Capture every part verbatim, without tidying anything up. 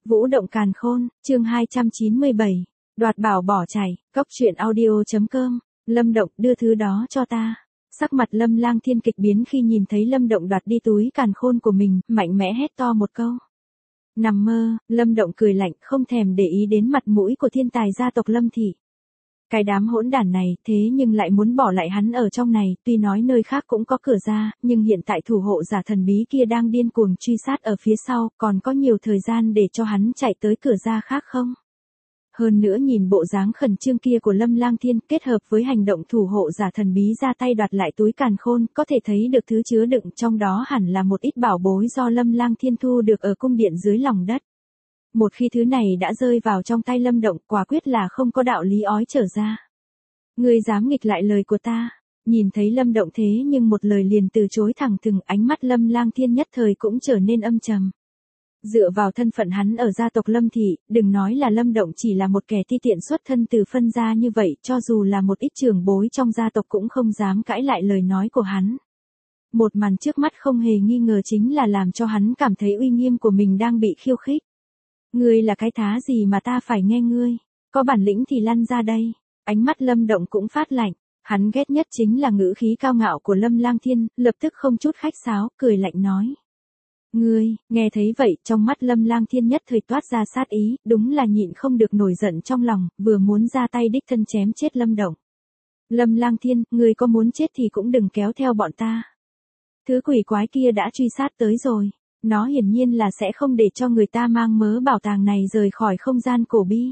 Vũ động càn khôn, chương hai trăm chín mươi bảy. Đoạt bảo bỏ chạy, cốc truyện audio.com. Lâm Động, đưa thứ đó cho ta. Sắc mặt Lâm Lang Thiên kịch biến khi nhìn thấy Lâm Động đoạt đi túi càn khôn của mình, mạnh mẽ hét to một câu. Nằm mơ, Lâm Động cười lạnh, không thèm để ý đến mặt mũi của thiên tài gia tộc Lâm thị. Cái đám hỗn đản này, thế nhưng lại muốn bỏ lại hắn ở trong này, tuy nói nơi khác cũng có cửa ra, nhưng hiện tại thủ hộ giả thần bí kia đang điên cuồng truy sát ở phía sau, còn có nhiều thời gian để cho hắn chạy tới cửa ra khác không? Hơn nữa nhìn bộ dáng khẩn trương kia của Lâm Lang Thiên kết hợp với hành động thủ hộ giả thần bí ra tay đoạt lại túi càn khôn, có thể thấy được thứ chứa đựng trong đó hẳn là một ít bảo bối do Lâm Lang Thiên thu được ở cung điện dưới lòng đất. Một khi thứ này đã rơi vào trong tay Lâm Động, quả quyết là không có đạo lý ói trở ra. Ngươi dám nghịch lại lời của ta? Nhìn thấy Lâm Động thế nhưng một lời liền từ chối thẳng thừng, ánh mắt Lâm Lang Thiên nhất thời cũng trở nên âm trầm. Dựa vào thân phận hắn ở gia tộc Lâm thị, đừng nói là Lâm Động chỉ là một kẻ ti tiện xuất thân từ phân gia như vậy, cho dù là một ít trưởng bối trong gia tộc cũng không dám cãi lại lời nói của hắn. Một màn trước mắt không hề nghi ngờ chính là làm cho hắn cảm thấy uy nghiêm của mình đang bị khiêu khích. Ngươi là cái thá gì mà ta phải nghe ngươi, có bản lĩnh thì lăn ra đây. Ánh mắt Lâm Động cũng phát lạnh, hắn ghét nhất chính là ngữ khí cao ngạo của Lâm Lang Thiên, lập tức không chút khách sáo, cười lạnh nói. Ngươi, nghe thấy vậy, trong mắt Lâm Lang Thiên nhất thời toát ra sát ý, đúng là nhịn không được nổi giận trong lòng, vừa muốn ra tay đích thân chém chết Lâm Động. Lâm Lang Thiên, ngươi có muốn chết thì cũng đừng kéo theo bọn ta. Thứ quỷ quái kia đã truy sát tới rồi. Nó hiển nhiên là sẽ không để cho người ta mang mớ bảo tàng này rời khỏi không gian cổ bi.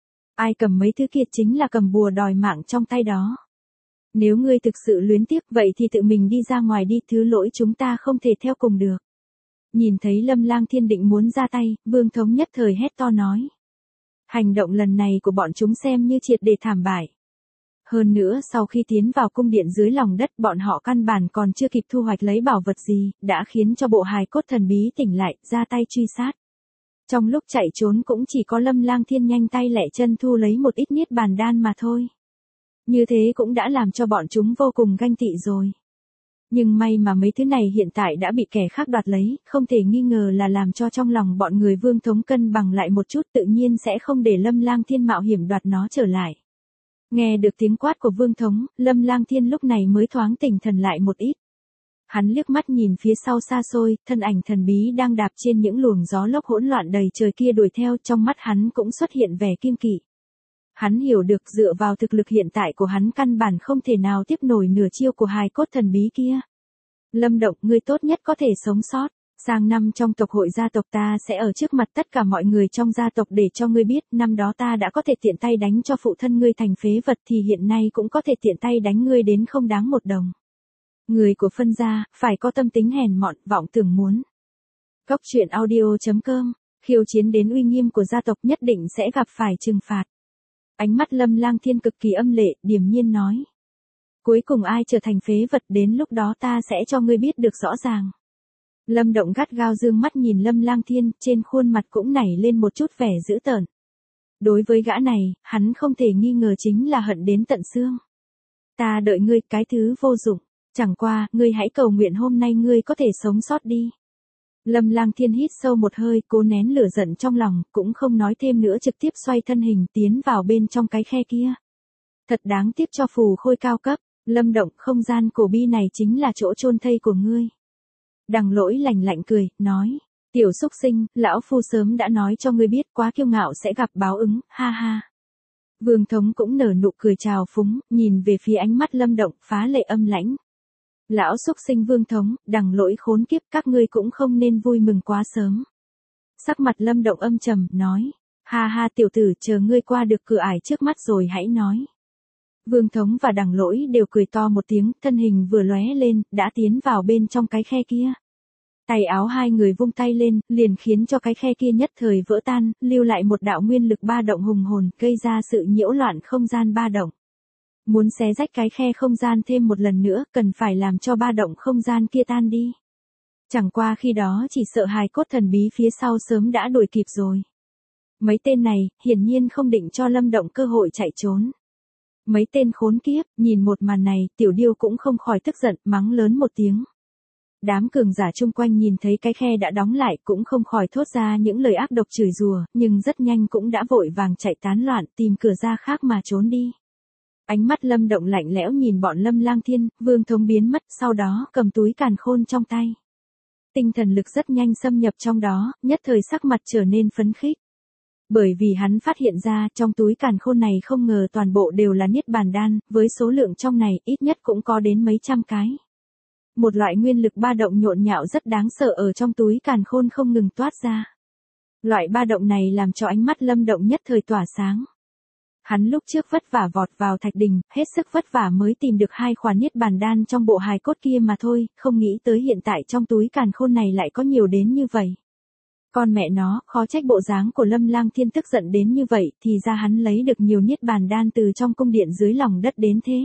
Ai cầm mấy thứ kiệt chính là cầm bùa đòi mạng trong tay đó. Nếu ngươi thực sự luyến tiếc vậy thì tự mình đi ra ngoài đi, thứ lỗi chúng ta không thể theo cùng được. Nhìn thấy Lâm Lang Thiên định muốn ra tay, Vương Thống nhất thời hét to nói. Hành động lần này của bọn chúng xem như triệt để thảm bại. Hơn nữa sau khi tiến vào cung điện dưới lòng đất bọn họ căn bản còn chưa kịp thu hoạch lấy bảo vật gì, đã khiến cho bộ hài cốt thần bí tỉnh lại, ra tay truy sát. Trong lúc chạy trốn cũng chỉ có Lâm Lang Thiên nhanh tay lẹ chân thu lấy một ít niết bàn đan mà thôi. Như thế cũng đã làm cho bọn chúng vô cùng ganh tị rồi. Nhưng may mà mấy thứ này hiện tại đã bị kẻ khác đoạt lấy, không thể nghi ngờ là làm cho trong lòng bọn người Vương Thống cân bằng lại một chút, tự nhiên sẽ không để Lâm Lang Thiên mạo hiểm đoạt nó trở lại. Nghe được tiếng quát của Vương Thống, Lâm Lang Thiên lúc này mới thoáng tỉnh thần lại một ít. Hắn liếc mắt nhìn phía sau xa xôi, thân ảnh thần bí đang đạp trên những luồng gió lốc hỗn loạn đầy trời kia đuổi theo, trong mắt hắn cũng xuất hiện vẻ kiêng kỵ. Hắn hiểu được dựa vào thực lực hiện tại của hắn căn bản không thể nào tiếp nổi nửa chiêu của hài cốt thần bí kia. Lâm Động, ngươi tốt nhất có thể sống sót. Sang năm trong tộc hội gia tộc ta sẽ ở trước mặt tất cả mọi người trong gia tộc để cho ngươi biết, năm đó ta đã có thể tiện tay đánh cho phụ thân ngươi thành phế vật thì hiện nay cũng có thể tiện tay đánh ngươi đến không đáng một đồng. Người của phân gia, phải có tâm tính hèn mọn, vọng tưởng muốn. Cốc truyện audio.com, khiêu chiến đến uy nghiêm của gia tộc nhất định sẽ gặp phải trừng phạt. Ánh mắt Lâm Lang Thiên cực kỳ âm lệ, điềm nhiên nói. Cuối cùng ai trở thành phế vật đến lúc đó ta sẽ cho ngươi biết được rõ ràng. Lâm Động gắt gao dương mắt nhìn Lâm Lang Thiên, trên khuôn mặt cũng nảy lên một chút vẻ dữ tợn. Đối với gã này, hắn không thể nghi ngờ chính là hận đến tận xương. Ta đợi ngươi, cái thứ vô dụng, chẳng qua, ngươi hãy cầu nguyện hôm nay ngươi có thể sống sót đi. Lâm Lang Thiên hít sâu một hơi, cố nén lửa giận trong lòng, cũng không nói thêm nữa, trực tiếp xoay thân hình tiến vào bên trong cái khe kia. Thật đáng tiếc cho phù khôi cao cấp, Lâm Động, không gian cổ bi này chính là chỗ chôn thây của ngươi. Đằng Lỗi lạnh lạnh cười, nói, tiểu xúc sinh, lão phu sớm đã nói cho ngươi biết, quá kiêu ngạo sẽ gặp báo ứng, ha ha. Vương Thống cũng nở nụ cười trào phúng, nhìn về phía ánh mắt Lâm Động, phá lệ âm lãnh. Lão xúc sinh Vương Thống, Đằng Lỗi khốn kiếp, các ngươi cũng không nên vui mừng quá sớm. Sắc mặt Lâm Động âm trầm, nói, ha ha tiểu tử, chờ ngươi qua được cửa ải trước mắt rồi hãy nói. Vương Thống và Đằng Lỗi đều cười to một tiếng, thân hình vừa lóe lên, đã tiến vào bên trong cái khe kia. Tay áo hai người vung tay lên, liền khiến cho cái khe kia nhất thời vỡ tan, lưu lại một đạo nguyên lực ba động hùng hồn, gây ra sự nhiễu loạn không gian ba động. Muốn xé rách cái khe không gian thêm một lần nữa, cần phải làm cho ba động không gian kia tan đi. Chẳng qua khi đó chỉ sợ hài cốt thần bí phía sau sớm đã đuổi kịp rồi. Mấy tên này, hiển nhiên không định cho Lâm Động cơ hội chạy trốn. Mấy tên khốn kiếp, nhìn một màn này, tiểu điêu cũng không khỏi tức giận, mắng lớn một tiếng. Đám cường giả chung quanh nhìn thấy cái khe đã đóng lại cũng không khỏi thốt ra những lời ác độc chửi rủa, nhưng rất nhanh cũng đã vội vàng chạy tán loạn tìm cửa ra khác mà trốn đi. Ánh mắt Lâm Động lạnh lẽo nhìn bọn Lâm Lang Thiên, Vương Thống biến mất, sau đó cầm túi càn khôn trong tay. Tinh thần lực rất nhanh xâm nhập trong đó, nhất thời sắc mặt trở nên phấn khích. Bởi vì hắn phát hiện ra trong túi càn khôn này không ngờ toàn bộ đều là niết bàn đan, với số lượng trong này ít nhất cũng có đến mấy trăm cái. Một loại nguyên lực ba động nhộn nhạo rất đáng sợ ở trong túi càn khôn không ngừng toát ra. Loại ba động này làm cho ánh mắt Lâm Động nhất thời tỏa sáng. Hắn lúc trước vất vả vọt vào thạch đình, hết sức vất vả mới tìm được hai khoản niết bàn đan trong bộ hài cốt kia mà thôi, không nghĩ tới hiện tại trong túi càn khôn này lại có nhiều đến như vậy. Con mẹ nó, khó trách bộ dáng của Lâm Lang Thiên tức giận đến như vậy, thì ra hắn lấy được nhiều niết bàn đan từ trong cung điện dưới lòng đất đến thế.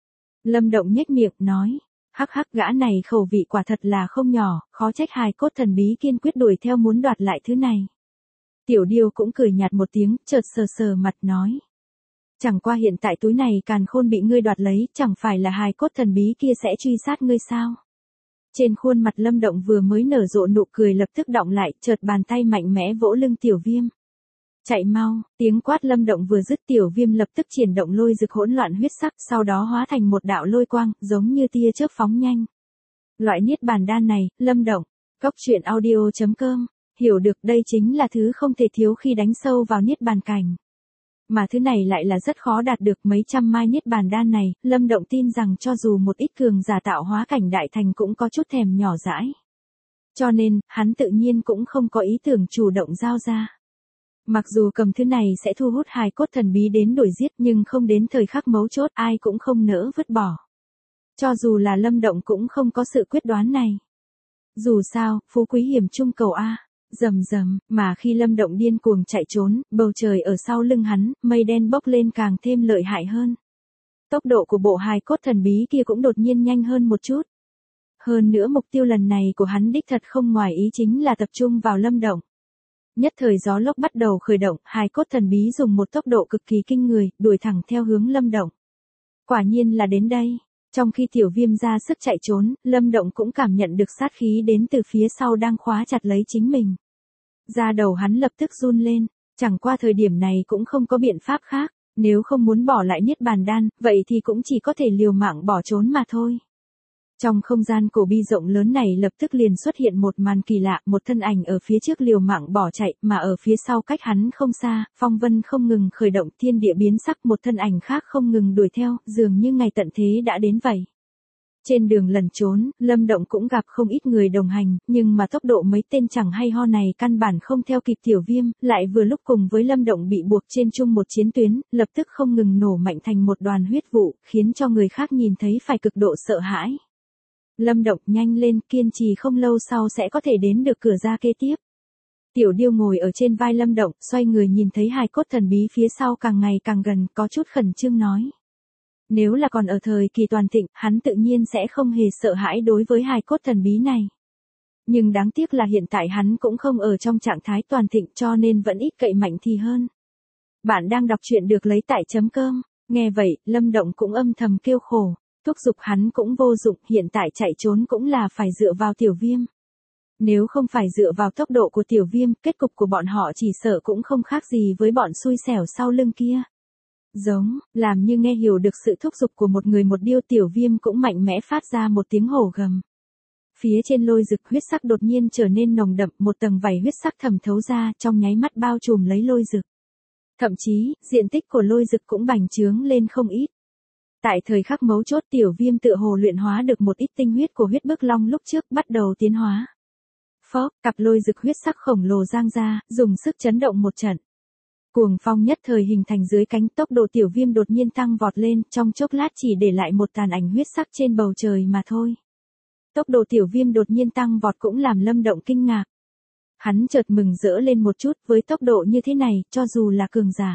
Lâm Động nhếch miệng, nói, hắc hắc, gã này khẩu vị quả thật là không nhỏ, khó trách hài cốt thần bí kiên quyết đuổi theo muốn đoạt lại thứ này. Tiểu Điêu cũng cười nhạt một tiếng, chợt sờ sờ mặt nói. Chẳng qua hiện tại túi này càn khôn bị ngươi đoạt lấy, chẳng phải là hài cốt thần bí kia sẽ truy sát ngươi sao? Trên khuôn mặt Lâm Động vừa mới nở rộ nụ cười lập tức đọng lại, chợt bàn tay mạnh mẽ vỗ lưng Tiểu Viêm. Chạy mau, tiếng quát Lâm Động vừa dứt, Tiểu Viêm lập tức triển động lôi rực hỗn loạn huyết sắc, sau đó hóa thành một đạo lôi quang, giống như tia chớp phóng nhanh. Loại niết bàn đan này, Lâm Động, cốc truyện audio chấm com, hiểu được đây chính là thứ không thể thiếu khi đánh sâu vào niết bàn cảnh. Mà thứ này lại là rất khó đạt được, mấy trăm mai niết bàn đan này, Lâm Động tin rằng cho dù một ít cường giả tạo hóa cảnh đại thành cũng có chút thèm nhỏ dãi. Cho nên, hắn tự nhiên cũng không có ý tưởng chủ động giao ra. Mặc dù cầm thứ này sẽ thu hút hài cốt thần bí đến đuổi giết, nhưng không đến thời khắc mấu chốt ai cũng không nỡ vứt bỏ. Cho dù là Lâm Động cũng không có sự quyết đoán này. Dù sao, phú quý hiểm trung cầu A. Rầm rầm, mà khi Lâm Động điên cuồng chạy trốn, bầu trời ở sau lưng hắn, mây đen bốc lên càng thêm lợi hại hơn. Tốc độ của bộ hài cốt thần bí kia cũng đột nhiên nhanh hơn một chút. Hơn nữa mục tiêu lần này của hắn đích thật không ngoài ý, chính là tập trung vào Lâm Động. Nhất thời gió lốc bắt đầu khởi động, hài cốt thần bí dùng một tốc độ cực kỳ kinh người, đuổi thẳng theo hướng Lâm Động. Quả nhiên là đến đây. Trong khi Tiểu Viêm ra sức chạy trốn, Lâm Động cũng cảm nhận được sát khí đến từ phía sau đang khóa chặt lấy chính mình. Da đầu hắn lập tức run lên, chẳng qua thời điểm này cũng không có biện pháp khác, nếu không muốn bỏ lại niết bàn đan, vậy thì cũng chỉ có thể liều mạng bỏ trốn mà thôi. Trong không gian cổ bi rộng lớn này lập tức liền xuất hiện một màn kỳ lạ, một thân ảnh ở phía trước liều mạng bỏ chạy, mà ở phía sau cách hắn không xa, phong vân không ngừng khởi động, thiên địa biến sắc, một thân ảnh khác không ngừng đuổi theo, dường như ngày tận thế đã đến vậy. Trên đường lẩn trốn, Lâm Động cũng gặp không ít người đồng hành, nhưng mà tốc độ mấy tên chẳng hay ho này căn bản không theo kịp Tiểu Viêm, lại vừa lúc cùng với Lâm Động bị buộc trên chung một chiến tuyến, lập tức không ngừng nổ mạnh thành một đoàn huyết vụ, khiến cho người khác nhìn thấy phải cực độ sợ hãi. Lâm Động, nhanh lên, kiên trì không lâu sau sẽ có thể đến được cửa ra kế tiếp. Tiểu Điêu ngồi ở trên vai Lâm Động, xoay người nhìn thấy hài cốt thần bí phía sau càng ngày càng gần, có chút khẩn trương nói. Nếu là còn ở thời kỳ toàn thịnh, hắn tự nhiên sẽ không hề sợ hãi đối với hài cốt thần bí này. Nhưng đáng tiếc là hiện tại hắn cũng không ở trong trạng thái toàn thịnh, cho nên vẫn ít cậy mạnh thì hơn. Bạn đang đọc truyện được lấy tại chấm com. Nghe vậy, Lâm Động cũng âm thầm kêu khổ. Thúc giục hắn cũng vô dụng, hiện tại chạy trốn cũng là phải dựa vào Tiểu Viêm. Nếu không phải dựa vào tốc độ của Tiểu Viêm, kết cục của bọn họ chỉ sợ cũng không khác gì với bọn xui xẻo sau lưng kia. Giống, làm như nghe hiểu được sự thúc giục của một người một điêu, Tiểu Viêm cũng mạnh mẽ phát ra một tiếng hổ gầm. Phía trên lôi rực huyết sắc đột nhiên trở nên nồng đậm, một tầng vảy huyết sắc thẩm thấu ra, trong nháy mắt bao trùm lấy lôi rực. Thậm chí, diện tích của lôi rực cũng bành trướng lên không ít. Tại thời khắc mấu chốt, Tiểu Viêm tựa hồ luyện hóa được một ít tinh huyết của huyết bức long lúc trước, bắt đầu tiến hóa. Phốc, cặp lôi rực huyết sắc khổng lồ giang ra, dùng sức chấn động một trận. Cuồng phong nhất thời hình thành dưới cánh, tốc độ Tiểu Viêm đột nhiên tăng vọt lên, trong chốc lát chỉ để lại một tàn ảnh huyết sắc trên bầu trời mà thôi. Tốc độ Tiểu Viêm đột nhiên tăng vọt cũng làm Lâm Động kinh ngạc. Hắn chợt mừng rỡ lên một chút, với tốc độ như thế này, cho dù là cường giả.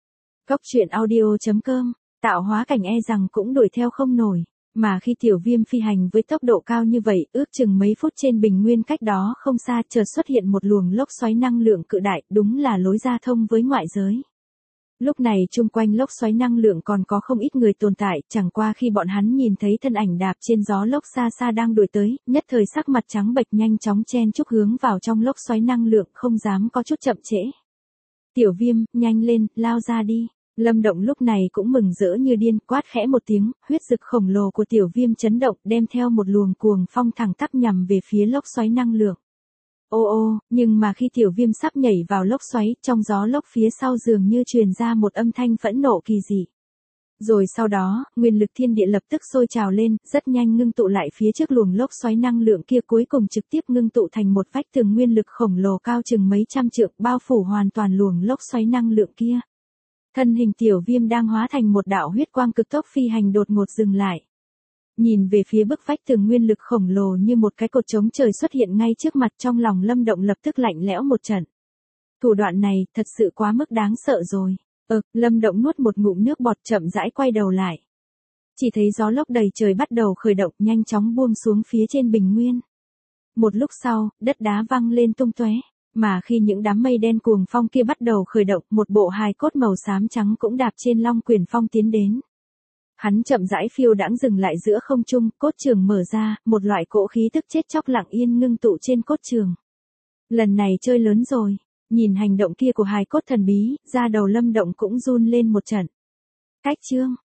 Cốc truyện audio chấm com, tạo hóa cảnh e rằng cũng đuổi theo không nổi, mà khi Tiểu Viêm phi hành với tốc độ cao như vậy, ước chừng mấy phút trên bình nguyên cách đó không xa chợt xuất hiện một luồng lốc xoáy năng lượng cự đại, đúng là lối ra thông với ngoại giới. Lúc này chung quanh lốc xoáy năng lượng còn có không ít người tồn tại, chẳng qua khi bọn hắn nhìn thấy thân ảnh đạp trên gió lốc xa xa đang đuổi tới, nhất thời sắc mặt trắng bệch nhanh chóng chen chúc hướng vào trong lốc xoáy năng lượng, không dám có chút chậm trễ. Tiểu Viêm, nhanh lên, lao ra đi. Lâm Động lúc này cũng mừng rỡ như điên, quát khẽ một tiếng, huyết dực khổng lồ của Tiểu Viêm chấn động, đem theo một luồng cuồng phong thẳng tắp nhằm về phía lốc xoáy năng lượng. Ô ô, nhưng mà khi Tiểu Viêm sắp nhảy vào lốc xoáy, trong gió lốc phía sau dường như truyền ra một âm thanh phẫn nộ kỳ dị. Rồi sau đó, nguyên lực thiên địa lập tức sôi trào lên, rất nhanh ngưng tụ lại phía trước luồng lốc xoáy năng lượng kia, cuối cùng trực tiếp ngưng tụ thành một vách tường nguyên lực khổng lồ cao chừng mấy trăm trượng, bao phủ hoàn toàn luồng lốc xoáy năng lượng kia. Thân hình Tiểu Viêm đang hóa thành một đạo huyết quang cực tốc phi hành đột ngột dừng lại. Nhìn về phía bức vách tường nguyên lực khổng lồ như một cái cột chống trời xuất hiện ngay trước mặt, trong lòng Lâm Động lập tức lạnh lẽo một trận. Thủ đoạn này thật sự quá mức đáng sợ rồi. Ờ, Lâm Động nuốt một ngụm nước bọt, chậm rãi quay đầu lại. Chỉ thấy gió lốc đầy trời bắt đầu khởi động, nhanh chóng buông xuống phía trên bình nguyên. Một lúc sau, đất đá văng lên tung tóe. Mà khi những đám mây đen cuồng phong kia bắt đầu khởi động, một bộ hài cốt màu xám trắng cũng đạp trên Long Quyền Phong tiến đến. Hắn chậm rãi phiêu đãng dừng lại giữa không trung, cốt trường mở ra, một loại cỗ khí tức chết chóc lặng yên ngưng tụ trên cốt trường. Lần này chơi lớn rồi, nhìn hành động kia của hài cốt thần bí, da đầu Lâm Động cũng run lên một trận. Cách chương